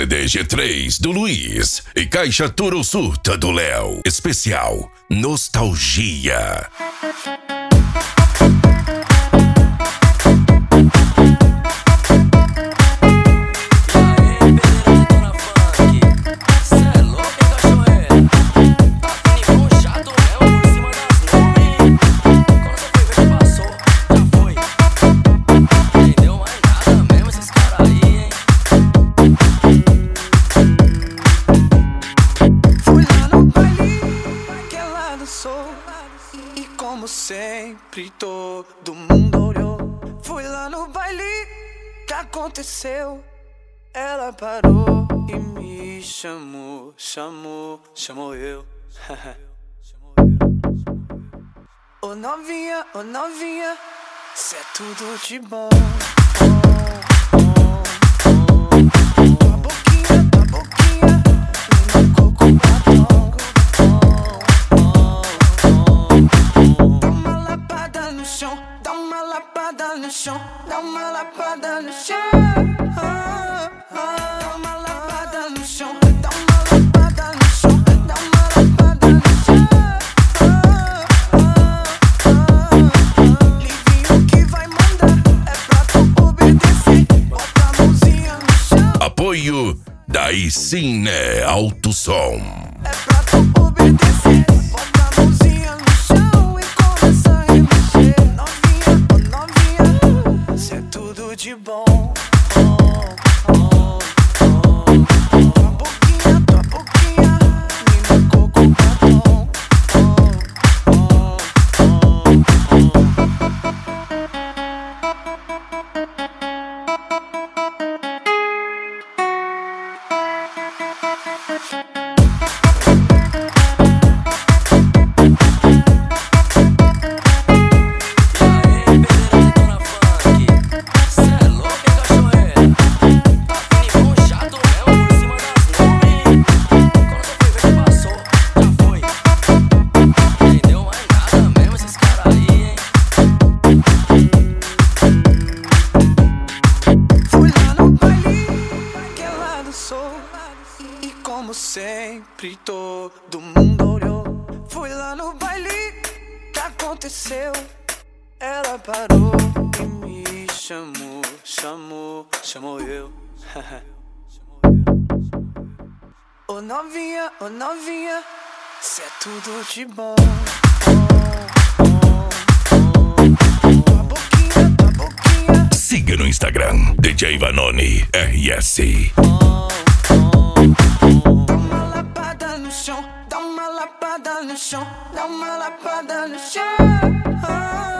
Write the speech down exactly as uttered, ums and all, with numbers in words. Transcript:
D G três do Luiz e Caixa Turo Surta do Léo. Especial Nostalgia. E como sempre todo mundo olhou. Fui lá no baile, que aconteceu? Ela parou e me chamou, chamou, chamou eu. Ô novinha, ô novinha, cê é tudo de bom. Tua boquinha, tua boquinha, me marcou com batom. Dá uma lapada no chão, dá uma lapada no chão, ah, ah, dá uma lapada no chão, dá uma lapada no chão, dá uma lapada no chão, ah, ah, ah. Livinho que vai mandar, é pra tu obedecer, bota a mãozinha no chão. Apoio Daí Sim Né Alto Som. É pra tu obedecer, bota a mãozinha no chão e começa a remexer. De bom, oh, oh, oh. Tua boquinha, tua boquinha, me marcou com batom. Oh, oh, e como sempre todo mundo olhou. Fui lá no baile, que aconteceu? Ela parou e me chamou, chamou, chamou eu. Ô novinha, ô novinha, cê é tudo de bom. Tua boquinha, tua boquinha. Siga no Instagram D J Vanoni R S. Dá uma lapada no chão, dá uma lapada no chão, dá uma lapada no chão. Ah.